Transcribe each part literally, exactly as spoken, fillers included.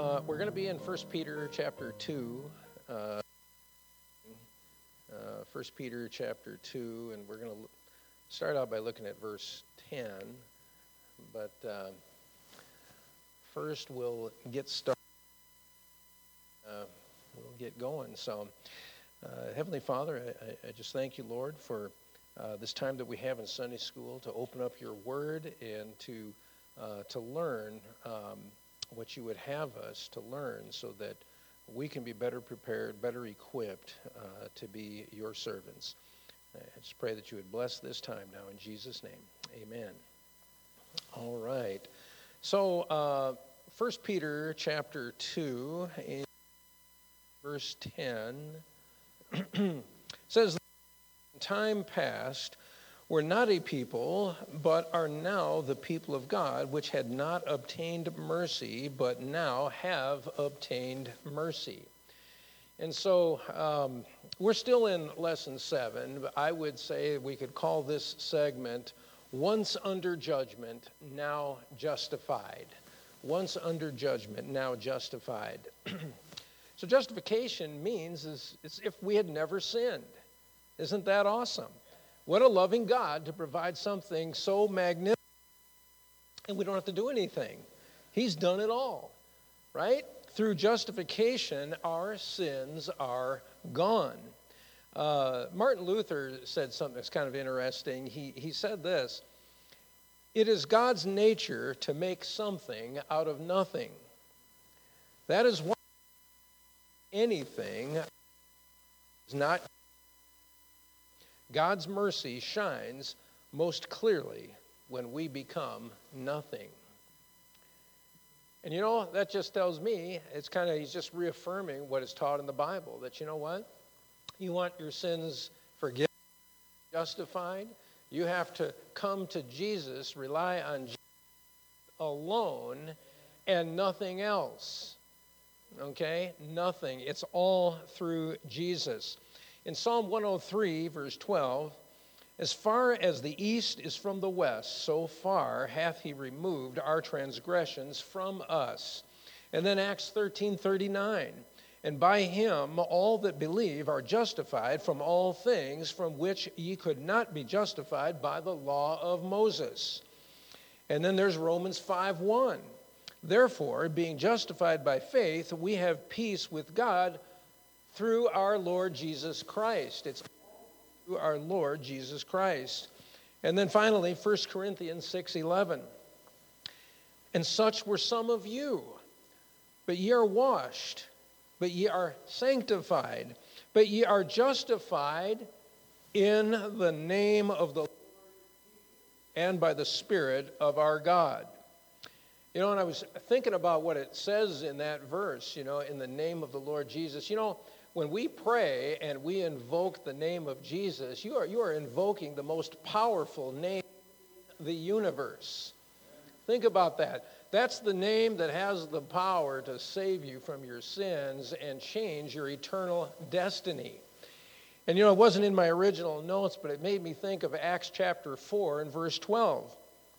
Uh, we're going to be in First Peter chapter two. Uh, uh, First Peter chapter two, and we're going to start out by looking at verse ten. But uh, first, we'll get started. Uh, we'll get going. So, uh, Heavenly Father, I, I just thank you, Lord, for uh, this time that we have in Sunday school to open up your Word and to uh, to learn um, what you would have us to learn, so that we can be better prepared, better equipped uh, to be your servants. I just pray that you would bless this time now in Jesus' name. Amen. All right. So, uh, First Peter chapter two, in verse ten, says, "In time past were not a people, but are now the people of God, which had not obtained mercy, but now have obtained mercy." And so um, we're still in lesson seven. I would say we could call this segment "Once Under Judgment, Now Justified." Once under judgment, now justified. So justification means is, is if we had never sinned. Isn't that awesome? What a loving God to provide something so magnificent, and we don't have to do anything. He's done it all, right? Through justification, our sins are gone. Uh, Martin Luther said something that's kind of interesting. He, he said this: "It is God's nature to make something out of nothing. That is why anything is not. God's mercy shines most clearly when we become nothing." And you know, that just tells me, it's kind of, he's just reaffirming what is taught in the Bible, that you know what? You want your sins forgiven, justified, you have to come to Jesus, rely on Jesus alone, and nothing else. Okay? Nothing. It's all through Jesus. In Psalm one oh three, verse twelve, "As far as the east is from the west, so far hath he removed our transgressions from us." And then Acts thirteen thirty-nine, "And by him all that believe are justified from all things from which ye could not be justified by the law of Moses." And then there's Romans five one, "Therefore, being justified by faith, we have peace with God through our Lord Jesus Christ." It's through our Lord Jesus Christ. And then finally, First Corinthians six eleven, "And such were some of you, but ye are washed, but ye are sanctified, but ye are justified in the name of the Lord and by the Spirit of our God." You know, and I was thinking about what it says in that verse, you know, in the name of the Lord Jesus. You know, when we pray and we invoke the name of Jesus, you are you are invoking the most powerful name in the universe. Think about that. That's the name that has the power to save you from your sins and change your eternal destiny. And you know, it wasn't in my original notes, but it made me think of Acts chapter four and verse twelve.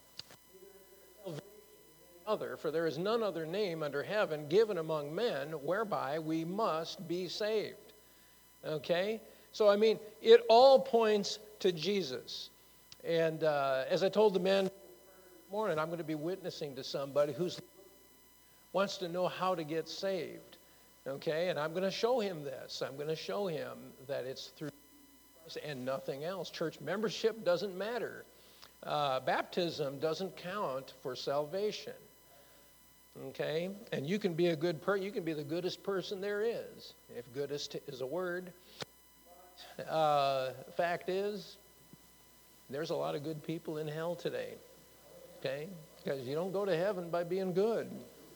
"Other, for there is none other name under heaven given among men whereby we must be saved." Okay? So, I mean, it all points to Jesus. And uh, as I told the men this morning, I'm going to be witnessing to somebody who wants to know how to get saved. Okay? And I'm going to show him this. I'm going to show him that it's through Christ and nothing else. Church membership doesn't matter. Uh, baptism doesn't count for salvation. Okay, and you can be a good person. You can be the goodest person there is, if goodest is a word. Uh, fact is, there's a lot of good people in hell today. Okay, because you don't go to heaven by being good.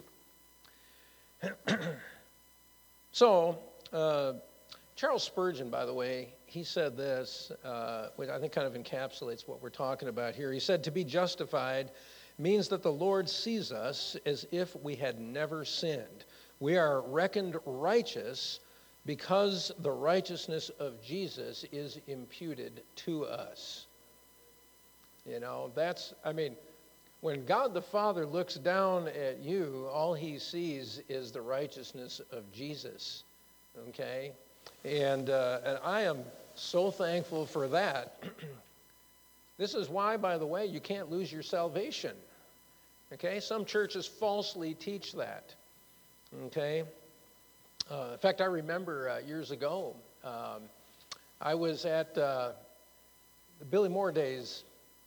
So, uh, Charles Spurgeon, by the way, he said this, uh, which I think kind of encapsulates what we're talking about here. He said, "To be justified means that the Lord sees us as if we had never sinned. We are reckoned righteous because the righteousness of Jesus is imputed to us." You know, that's, I mean, When God the Father looks down at you, all he sees is the righteousness of Jesus, okay? And, uh, and I am so thankful for that. This is why, by the way, you can't lose your salvation, okay? Some churches falsely teach that, okay? Uh, in fact, I remember uh, years ago, um, I was at uh, the Billy Moore Days.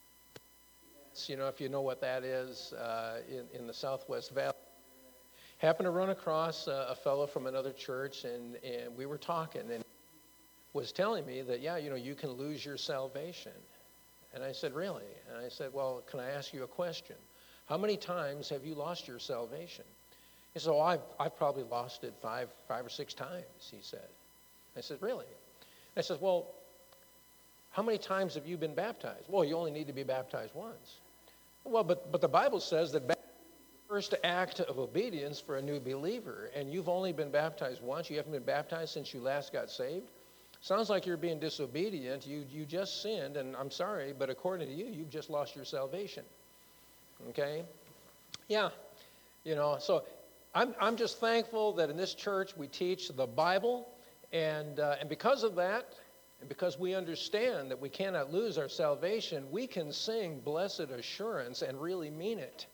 You know, if you know what that is, uh, in, in the Southwest Valley. Happened to run across a, a fellow from another church, and, and we were talking, and was telling me that, yeah, you know, you can lose your salvation. And I said, really? And I said, well, can I ask you a question? How many times have you lost your salvation? He said, oh, I've, I've probably lost it five, five or six times, he said. I said, really? I said, well, how many times have you been baptized? Well, you only need to be baptized once. Well, but, but the Bible says that baptism is the first act of obedience for a new believer, and you've only been baptized once. You haven't been baptized since you last got saved. Sounds like you're being disobedient. You, you just sinned, and I'm sorry, but according to you, you've just lost your salvation. Okay? Yeah. You know, so I'm, I'm just thankful that in this church we teach the Bible, and, uh, and because of that, and because we understand that we cannot lose our salvation, we can sing Blessed Assurance and really mean it.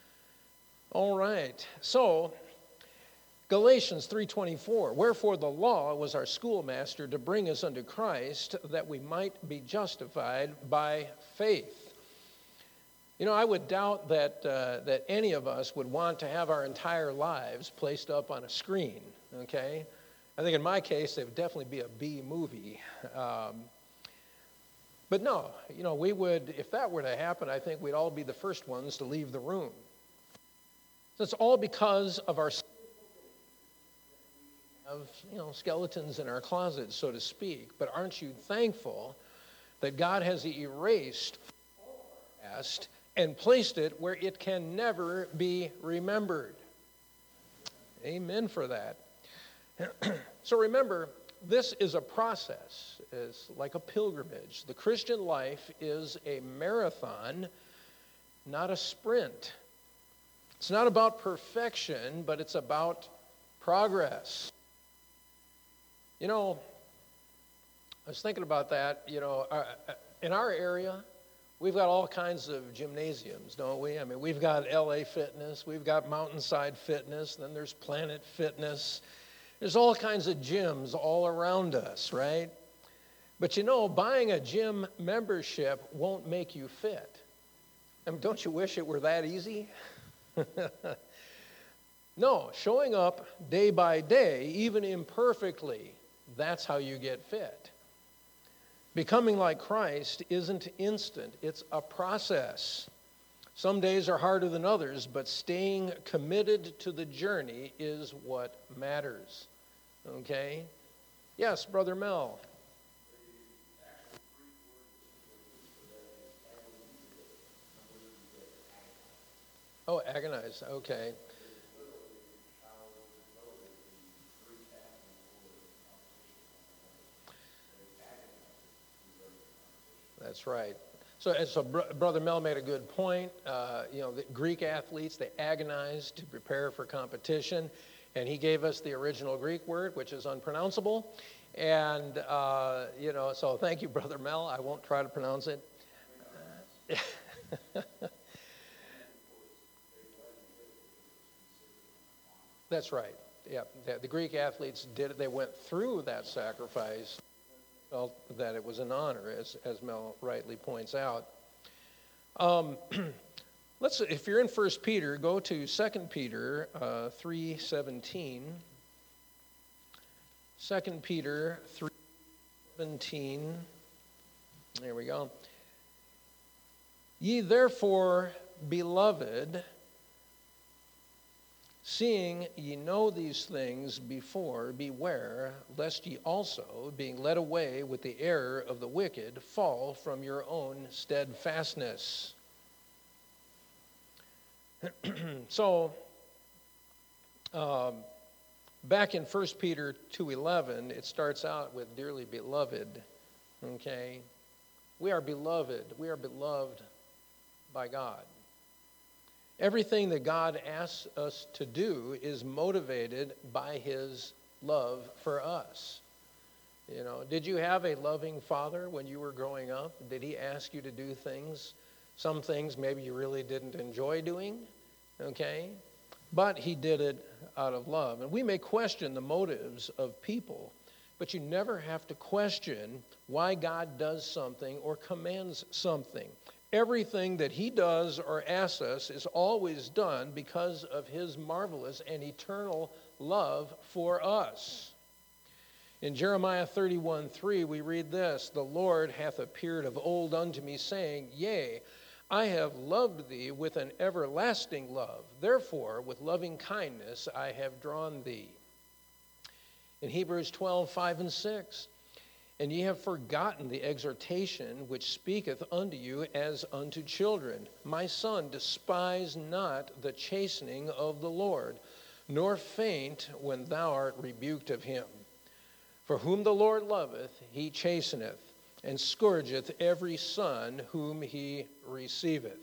All right. So, Galatians three twenty-four, wherefore the law was our schoolmaster to bring us unto Christ, that we might be justified by faith. You know, I would doubt that, uh, that any of us would want to have our entire lives placed up on a screen, okay? I think in my case, it would definitely be a B movie. Um, but no, you know, we would, if that were to happen, I think we'd all be the first ones to leave the room. So it's all because of our of, you know, skeletons in our closets, so to speak. But aren't you thankful that God has erased our past and placed it where it can never be remembered? Amen for that. So remember, this is a process. It's like a pilgrimage. The Christian life is a marathon, not a sprint. It's not about perfection, but it's about progress. You know, I was thinking about that. You know, in our area, we've got all kinds of gymnasiums, don't we? I mean, we've got L A Fitness, we've got Mountainside Fitness, then there's Planet Fitness. There's all kinds of gyms all around us, right? But you know, buying a gym membership won't make you fit. I mean, don't you wish it were that easy? No, showing up day by day, even imperfectly, that's how you get fit. Becoming like Christ isn't instant. It's a process. Some days are harder than others, but staying committed to the journey is what matters. Okay? Yes, Brother Mel. Oh, agonize. Okay. That's right. So, and so Br- Brother Mel made a good point. Uh, you know, the Greek athletes, they agonized to prepare for competition, and he gave us the original Greek word, which is unpronounceable. And, uh, you know, so thank you, Brother Mel. I won't try to pronounce it. That's right. Yeah, the Greek athletes did it. They went through that sacrifice, felt that it was an honor, as, as Mel rightly points out. Um, let's, if you're in First Peter, go to Second Peter uh, three seventeen. Second Peter three seventeen. There we go. Ye therefore, beloved, seeing ye know these things before, beware, lest ye also, being led away with the error of the wicked, fall from your own steadfastness. So, um, back in First Peter two eleven, it starts out with, dearly beloved, okay? We are beloved. We are beloved by God. Everything that God asks us to do is motivated by his love for us. You know, did you have a loving father when you were growing up? Did he ask you to do things, some things maybe you really didn't enjoy doing? Okay? But he did it out of love. And we may question the motives of people, but you never have to question why God does something or commands something. Everything that he does or asks us is always done because of his marvelous and eternal love for us. In Jeremiah thirty-one three, we read this, "The Lord hath appeared of old unto me, saying, Yea, I have loved thee with an everlasting love. Therefore, with loving kindness I have drawn thee." In Hebrews twelve five and six, "And ye have forgotten the exhortation which speaketh unto you as unto children. My son, despise not the chastening of the Lord, nor faint when thou art rebuked of him. For whom the Lord loveth, he chasteneth, and scourgeth every son whom he receiveth."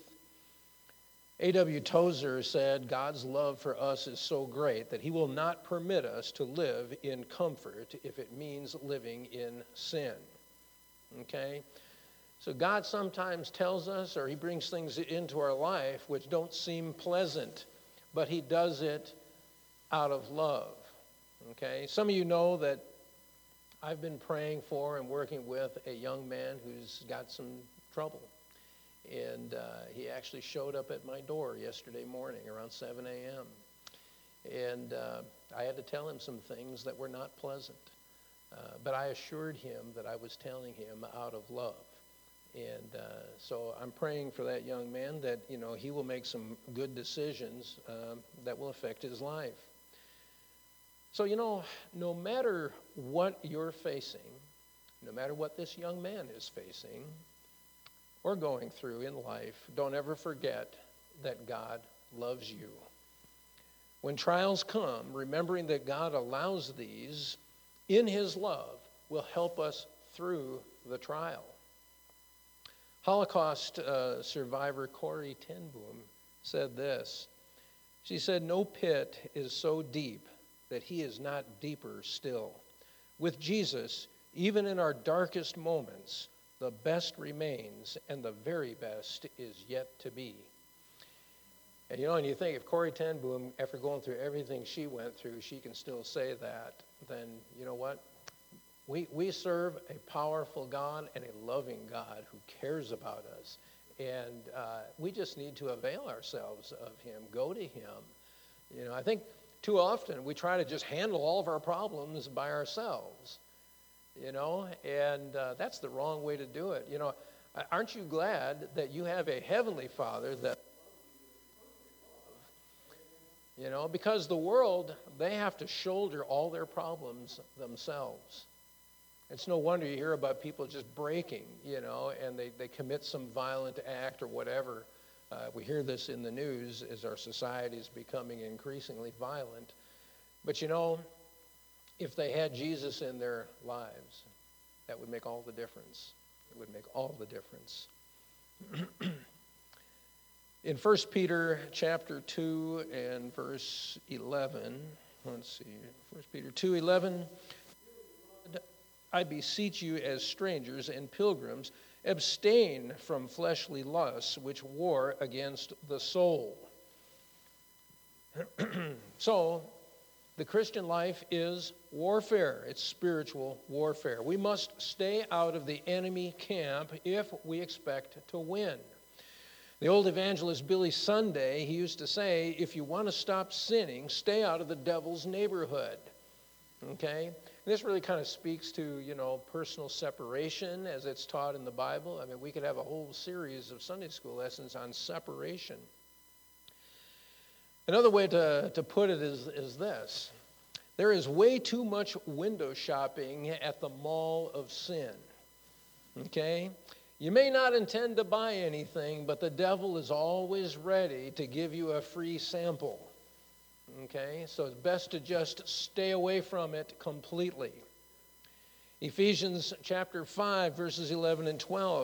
A W Tozer said, "God's love for us is so great that he will not permit us to live in comfort if it means living in sin." Okay? So God sometimes tells us, or he brings things into our life which don't seem pleasant, but he does it out of love. Okay? Some of you know that I've been praying for and working with a young man who's got some trouble. And uh, he actually showed up at my door yesterday morning around seven a.m. And uh, I had to tell him some things that were not pleasant. Uh, but I assured him that I was telling him out of love. And uh, so I'm praying for that young man that, you know, he will make some good decisions um, that will affect his life. So, you know, no matter what you're facing, no matter what this young man is facing or going through in life, don't ever forget that God loves you. When trials come, remembering that God allows these in his love will help us through the trial. Holocaust uh, survivor Corrie ten Boom said this. She said, "No pit is so deep that he is not deeper still. With Jesus, even in our darkest moments, the best remains and the very best is yet to be." And you know, and you think if Corrie ten Boom, after going through everything she went through, she can still say that, then you know what? We, we serve a powerful God and a loving God who cares about us. And uh, we just need to avail ourselves of him, go to him. You know, I think too often we try to just handle all of our problems by ourselves, you know, and uh, that's the wrong way to do it. You know, aren't you glad that you have a heavenly Father that, you know, because the world, they have to shoulder all their problems themselves. It's no wonder you hear about people just breaking, you know, and they, they commit some violent act or whatever. Uh, we hear this in the news as our society is becoming increasingly violent. But, you know, if they had Jesus in their lives, that would make all the difference. It would make all the difference. In First Peter chapter two and verse eleven, let's see, First Peter two eleven, "I beseech you as strangers and pilgrims, abstain from fleshly lusts which war against the soul." So, the Christian life is warfare. It's spiritual warfare. We must stay out of the enemy camp if we expect to win. The old evangelist Billy Sunday, he used to say, if you want to stop sinning, stay out of the devil's neighborhood. Okay? And this really kind of speaks to, you know, personal separation as it's taught in the Bible. I mean, we could have a whole series of Sunday school lessons on separation. Another way to, to put it is, is this. There is way too much window shopping at the mall of sin. Okay? You may not intend to buy anything, but the devil is always ready to give you a free sample. Okay? So it's best to just stay away from it completely. Ephesians chapter five, verses eleven and twelve.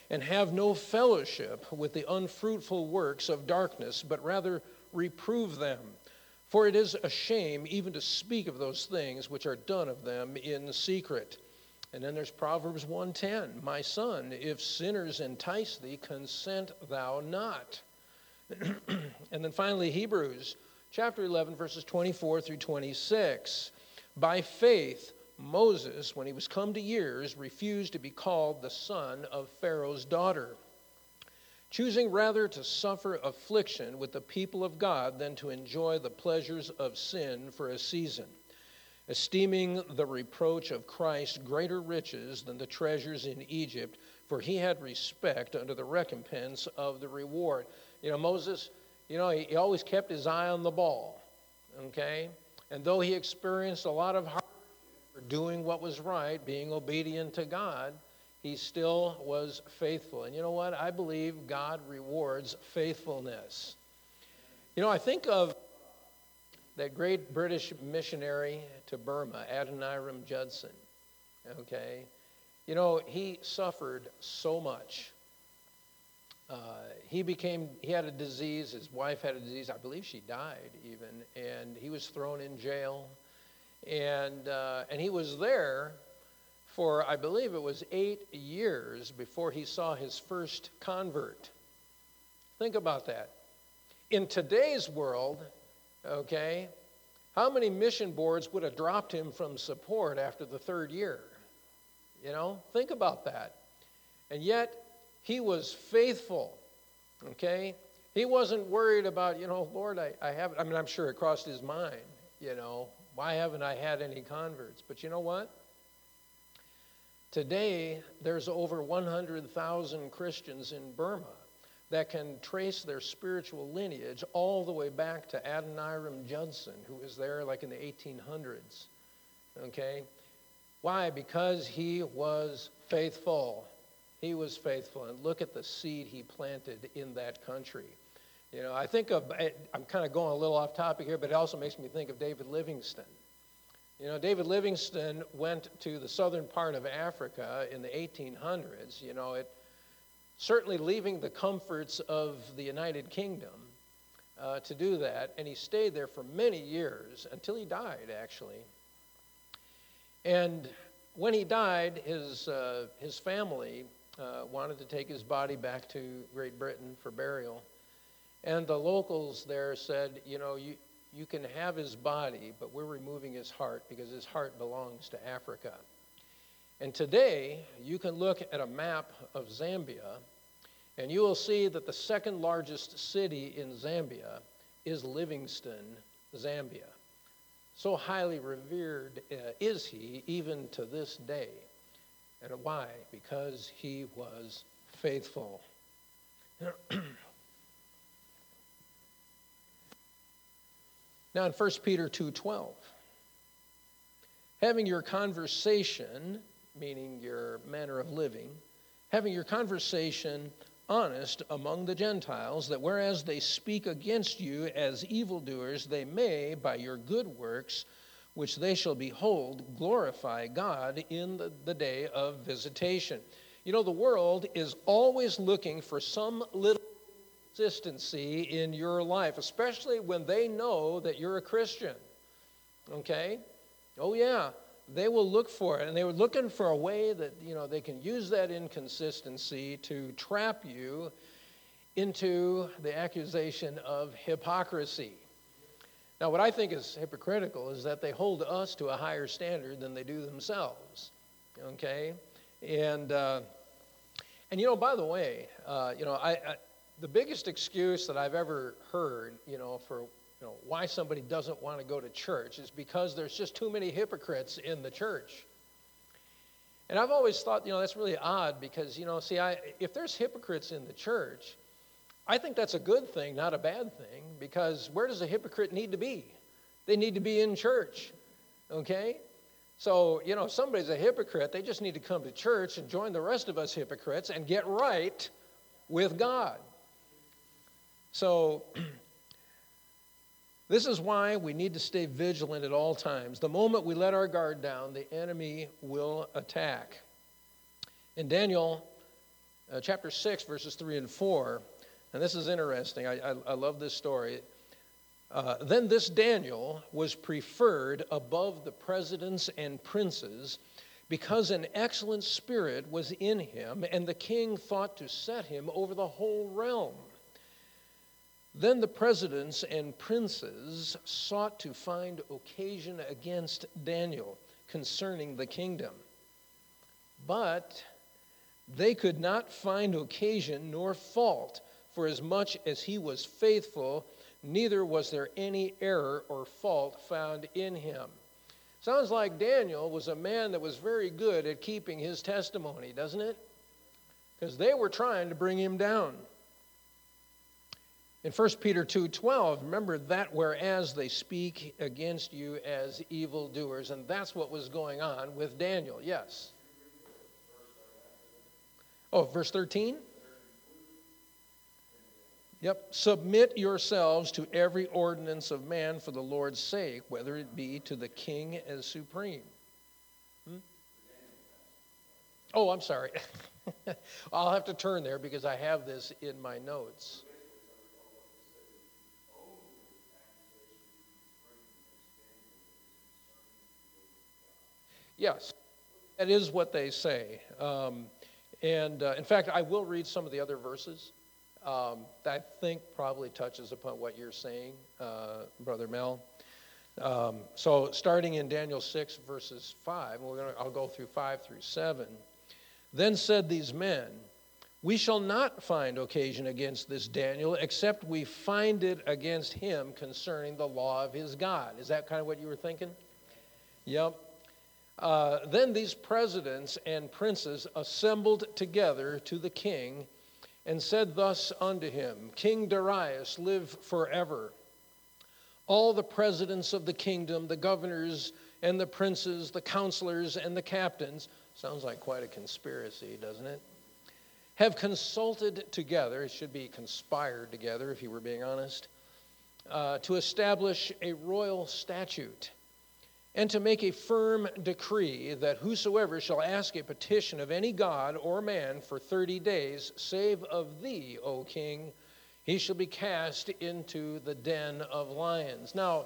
and have no fellowship with the unfruitful works of darkness, but rather reprove them. For it is a shame even to speak of those things which are done of them in secret. And then there's Proverbs one ten. My son, if sinners entice thee, consent thou not. And then finally, Hebrews chapter eleven, verses twenty-four through twenty-six. By faith, Moses, when he was come to years, refused to be called the son of Pharaoh's daughter, choosing rather to suffer affliction with the people of God than to enjoy the pleasures of sin for a season, esteeming the reproach of Christ greater riches than the treasures in Egypt, for he had respect unto the recompense of the reward. You know, Moses, you know, he, he always kept his eye on the ball, okay? And though he experienced a lot of hardship for doing what was right, being obedient to God, he still was faithful. And you know what? I believe God rewards faithfulness. You know, I think of that great British missionary to Burma, Adoniram Judson, okay? You know, he suffered so much. Uh, he became, he had a disease, his wife had a disease, I believe she died even, and he was thrown in jail. And, uh, and he was there for, I believe it was eight years before he saw his first convert. Think about that. In today's world, okay, how many mission boards would have dropped him from support after the third year? You know, think about that. And yet, he was faithful, okay? He wasn't worried about, you know, Lord, I, I haven't, I mean, I'm sure it crossed his mind, you know, why haven't I had any converts? But you know what? Today, there's over one hundred thousand Christians in Burma that can trace their spiritual lineage all the way back to Adoniram Judson, who was there like in the eighteen hundreds, okay? Why? Because he was faithful. He was faithful, and look at the seed he planted in that country. You know, I think of, I'm kind of going a little off topic here, but it also makes me think of David Livingstone. You know, David Livingstone went to the southern part of Africa in the eighteen hundreds, you know, it certainly leaving the comforts of the United Kingdom uh, to do that, and he stayed there for many years until he died, actually. And when he died, his uh, his family uh, wanted to take his body back to Great Britain for burial. And the locals there said, you know, you, you can have his body, but we're removing his heart because his heart belongs to Africa. And today, you can look at a map of Zambia, and you will see that the second largest city in Zambia is Livingstone, Zambia. So highly revered uh, is he even to this day. And why? Because he was faithful. Now in First Peter two twelve, having your conversation, meaning your manner of living, having your conversation honest among the Gentiles, that whereas they speak against you as evildoers, they may, by your good works, which they shall behold, glorify God in the, the day of visitation. You know, the world is always looking for some little consistency in your life, especially when they know that you're a Christian. Okay? Oh, yeah. They will look for it, and they were looking for a way that, you know, they can use that inconsistency to trap you into the accusation of hypocrisy. Now, what I think is hypocritical is that they hold us to a higher standard than they do themselves, okay? And, uh, and you know, by the way, uh, you know, I, I, the biggest excuse that I've ever heard, you know, for You know, why somebody doesn't want to go to church is because there's just too many hypocrites in the church. And I've always thought, you know, that's really odd because, you know, see, I, if there's hypocrites in the church, I think that's a good thing, not a bad thing, because where does a hypocrite need to be? They need to be in church, okay? So, you know, if somebody's a hypocrite, they just need to come to church and join the rest of us hypocrites and get right with God. So this is why we need to stay vigilant at all times. The moment we let our guard down, the enemy will attack. In Daniel uh, chapter six, verses three and four. And this is interesting. I, I, I love this story. Uh, then this Daniel was preferred above the presidents and princes because an excellent spirit was in him, and the king thought to set him over the whole realm. Then the presidents and princes sought to find occasion against Daniel concerning the kingdom. But they could not find occasion nor fault, for as much as he was faithful, neither was there any error or fault found in him. Sounds like Daniel was a man that was very good at keeping his testimony, doesn't it? Because they were trying to bring him down. In First Peter two twelve, remember that whereas they speak against you as evildoers, and that's what was going on with Daniel, yes. Oh, verse thirteen? Yep. Submit yourselves to every ordinance of man for the Lord's sake, whether it be to the king as supreme. Hmm? Oh, I'm sorry. I'll have to turn there because I have this in my notes. Yes, that is what they say. Um, and uh, in fact, I will read some of the other verses. Um, that I think probably touches upon what you're saying, uh, Brother Mel. Um, so starting in Daniel six, verses five, we're gonna, I'll go through five through seven. Then said these men, we shall not find occasion against this Daniel, except we find it against him concerning the law of his God. Is that kind of what you were thinking? Yep. Uh, then these presidents and princes assembled together to the king and said thus unto him, King Darius, live forever. All the presidents of the kingdom, the governors and the princes, the counselors and the captains, sounds like quite a conspiracy, doesn't it? Have consulted together, it should be conspired together if you were being honest, uh, to establish a royal statute and to make a firm decree that whosoever shall ask a petition of any god or man for thirty days, save of thee, O king, he shall be cast into the den of lions. Now,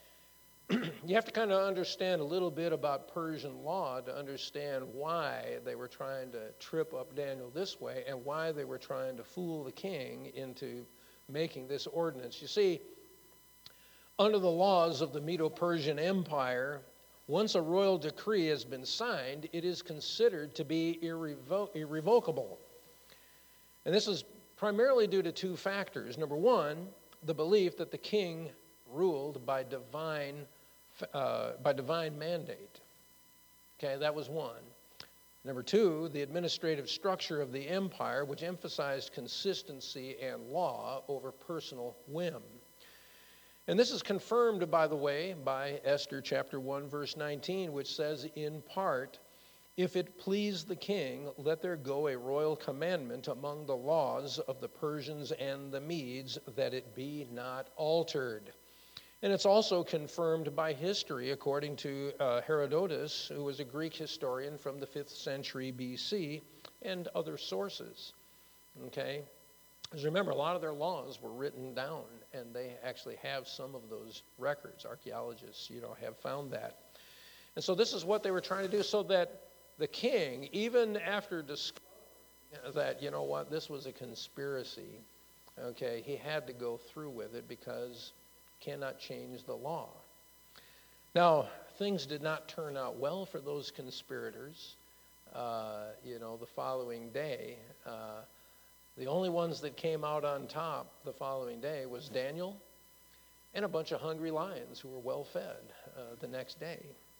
you have to kind of understand a little bit about Persian law to understand why they were trying to trip up Daniel this way and why they were trying to fool the king into making this ordinance. You see, under the laws of the Medo-Persian Empire, once a royal decree has been signed, it is considered to be irrevo- irrevocable. And this is primarily due to two factors. Number one, the belief that the king ruled by divine, uh, by divine mandate. Okay, that was one. Number two, the administrative structure of the empire, which emphasized consistency and law over personal whim. And this is confirmed, by the way, by Esther chapter one, verse nineteen, which says, in part, if it please the king, let there go a royal commandment among the laws of the Persians and the Medes, that it be not altered. And it's also confirmed by history, according to uh, Herodotus, who was a Greek historian from the fifth century B C, and other sources. Okay? Because remember, a lot of their laws were written down, and they actually have some of those records. Archaeologists, you know, have found that. And so this is what they were trying to do, so that the king, even after discovering that, you know what, this was a conspiracy, okay, he had to go through with it because he cannot change the law. Now, things did not turn out well for those conspirators. Uh, you know, the following day, uh, the only ones that came out on top the following day was Daniel and a bunch of hungry lions who were well fed uh, the next day.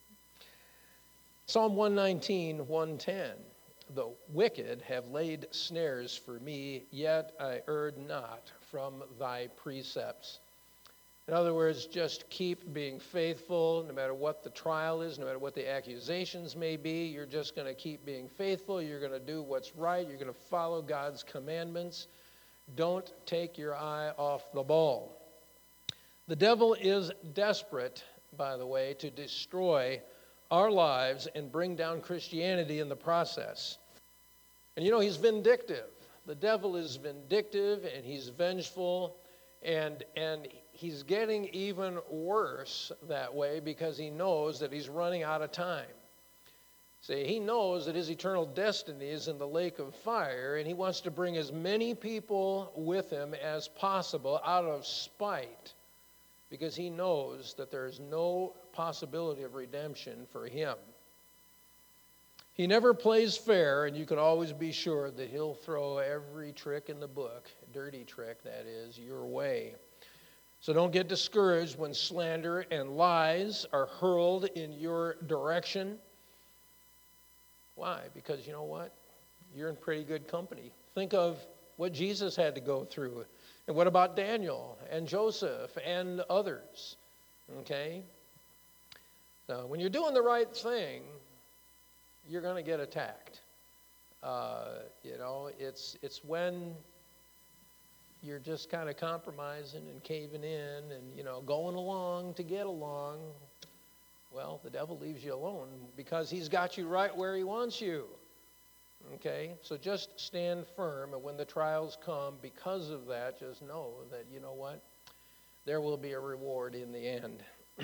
Psalm one nineteen, one ten, the wicked have laid snares for me, yet I erred not from thy precepts. In other words, just keep being faithful no matter what the trial is, no matter what the accusations may be. You're just going to keep being faithful. You're going to do what's right. You're going to follow God's commandments. Don't take your eye off the ball. The devil is desperate, by the way, to destroy our lives and bring down Christianity in the process. And you know, he's vindictive. the devil is vindictive and he's vengeful, and and he's getting even worse that way because he knows that he's running out of time. See, he knows that his eternal destiny is in the lake of fire, and he wants to bring as many people with him as possible out of spite, because he knows that there is no possibility of redemption for him. He never plays fair, and you can always be sure that he'll throw every trick in the book, dirty trick that is, your way. So don't get discouraged when slander and lies are hurled in your direction. Why? Because you know what? You're in pretty good company. Think of what Jesus had to go through. And what about Daniel and Joseph and others? Okay? So when you're doing the right thing, you're going to get attacked. Uh, you know, it's it's when you're just kind of compromising and caving in and, you know, going along to get along. Well, the devil leaves you alone because he's got you right where he wants you. Okay? So just stand firm, and when the trials come, because of that, just know that, you know what? There will be a reward in the end.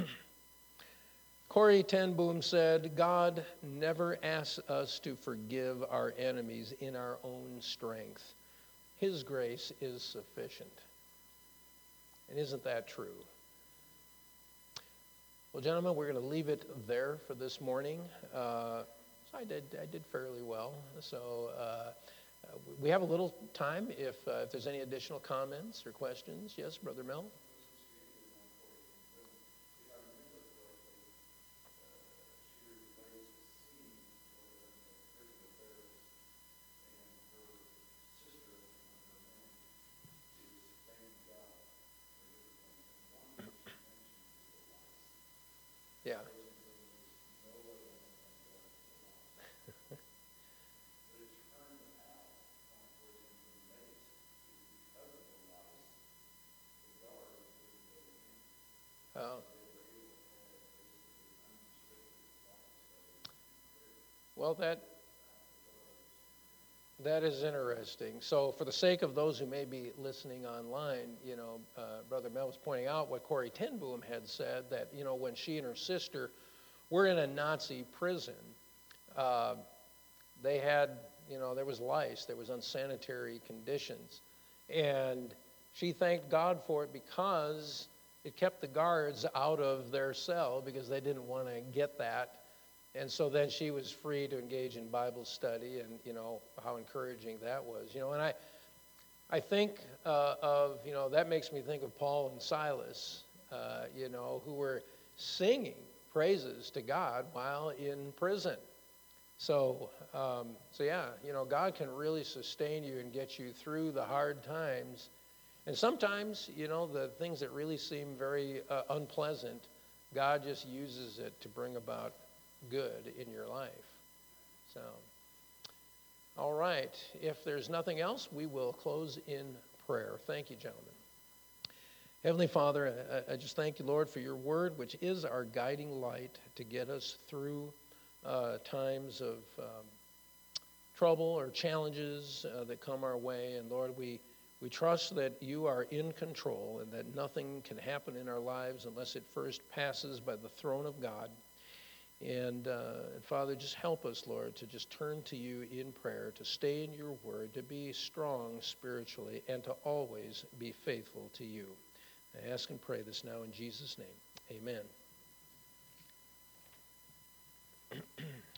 Corrie ten Boom said, God never asks us to forgive our enemies in our own strength. His grace is sufficient. And isn't that true? Well, gentlemen, we're going to leave it there for this morning. Uh, so I did I did fairly well. So uh, we have a little time if, uh, if there's any additional comments or questions. Yes, Brother Mel? Yeah. Oh. Well, that that is interesting. So for the sake of those who may be listening online, you know, uh, Brother Mel was pointing out what Corrie ten Boom had said, that, you know, when she and her sister were in a Nazi prison, uh, they had, you know, there was lice, there was unsanitary conditions. And she thanked God for it because it kept the guards out of their cell because they didn't want to get that. And so then she was free to engage in Bible study, and, you know, how encouraging that was. You know, and I I think uh, of, you know, that makes me think of Paul and Silas, uh, you know, who were singing praises to God while in prison. So, um, so yeah, you know, God can really sustain you and get you through the hard times. And sometimes, you know, the things that really seem very uh, unpleasant, God just uses it to bring about good in your life. So, all right. If there's nothing else, we will close in prayer. Thank you, gentlemen. Heavenly Father, I, I just thank you, Lord, for your word, which is our guiding light to get us through uh, times of um, trouble or challenges uh, that come our way. And Lord, we We trust that you are in control and that nothing can happen in our lives unless it first passes by the throne of God. And, uh, and Father, just help us, Lord, to just turn to you in prayer, to stay in your word, to be strong spiritually, and to always be faithful to you. I ask and pray this now in Jesus' name. Amen.